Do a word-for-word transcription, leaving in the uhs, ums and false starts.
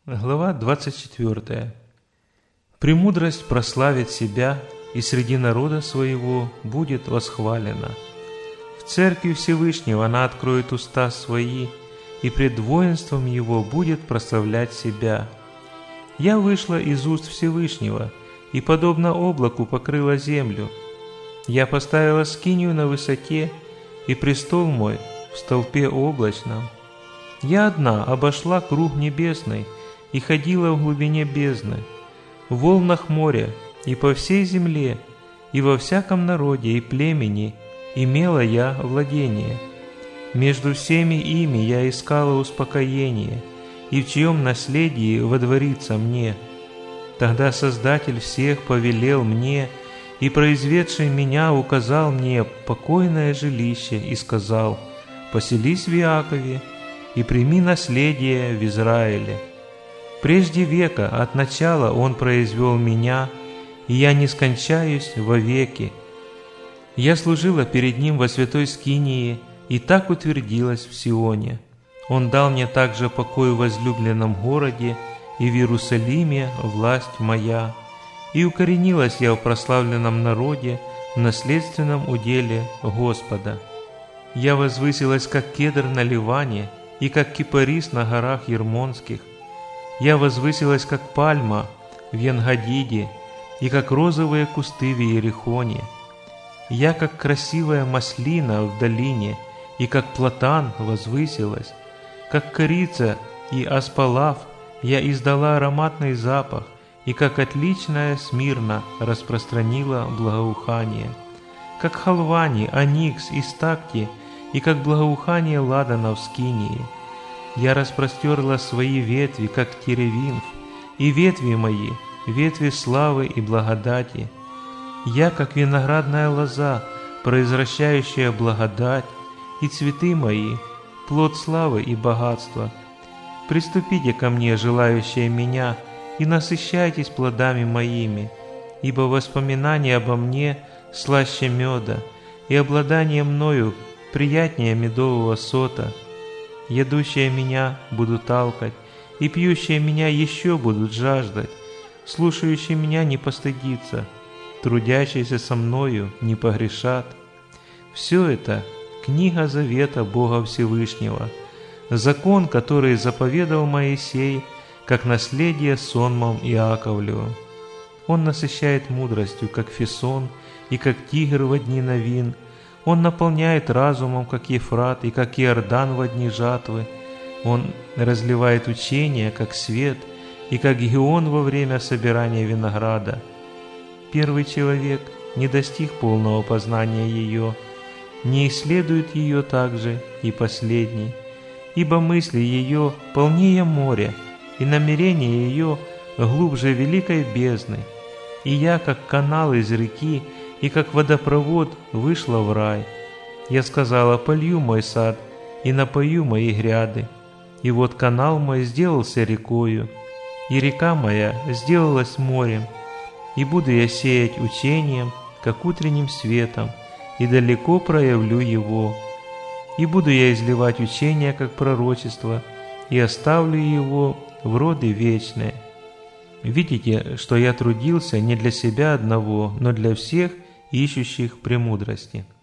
Глава двадцать четвёртая. «Премудрость прославит себя, и среди народа своего будет восхвалена. В церкви Всевышнего она откроет уста свои, и пред воинством его будет прославлять себя. Я вышла из уст Всевышнего, и подобно облаку покрыла землю. Я поставила скинию на высоте, и престол мой в столпе облачном. Я одна обошла круг небесный, и ходила в глубине бездны, в волнах моря, и по всей земле, и во всяком народе и племени имела я владение. Между всеми ими я искала успокоение, и в чьем наследии водворится мне. Тогда Создатель всех повелел мне, и произведший меня указал мне покойное жилище и сказал: поселись в Иакове и прими наследие в Израиле. Прежде века от начала Он произвел меня, и я не скончаюсь вовеки. Я служила перед Ним во святой скинии, и так утвердилась в Сионе. Он дал мне также покой в возлюбленном городе, и в Иерусалиме власть моя. И укоренилась я в прославленном народе, в наследственном уделе Господа. Я возвысилась, как кедр на Ливане, и как кипарис на горах Ермонских. Я возвысилась, как пальма в Енгадиде, и как розовые кусты в Иерихоне. Я, как красивая маслина в долине, и как платан возвысилась. Как корица и аспалав я издала ароматный запах, и как отличная смирна распространила благоухание. Как халвани, аникс и стакти, и как благоухание ладана в скинии. Я распростерла свои ветви, как теревинф, и ветви мои, ветви славы и благодати. Я, как виноградная лоза, произвращающая благодать, и цветы мои, плод славы и богатства. Приступите ко мне, желающие меня, и насыщайтесь плодами моими, ибо воспоминание обо мне слаще меда, и обладание мною приятнее медового сота. Едущие меня будут талкать, и пьющие меня еще будут жаждать. Слушающие меня не постыдится, трудящиеся со мною не погрешат. Все это — книга завета Бога Всевышнего, закон, который заповедал Моисей, как наследие сонмам Иаковлевым. Он насыщает мудростью, как Фисон, и как тигр во дни новин. Он наполняет разумом, как Ефрат, и как Иордан во дни жатвы. Он разливает учение, как свет, и как Гион во время собирания винограда. Первый человек не достиг полного познания ее, не исследует ее также и последний, ибо мысли ее полнее моря, и намерения ее глубже великой бездны. И я, как канал из реки, и как водопровод вышла в рай. Я сказала: полью мой сад и напою мои гряды. И вот канал мой сделался рекою, и река моя сделалась морем. И буду я сеять учением, как утренним светом, и далеко проявлю его. И буду я изливать учение, как пророчество, и оставлю его в роды вечные. Видите, что я трудился не для себя одного, но для всех, ищущих премудрости.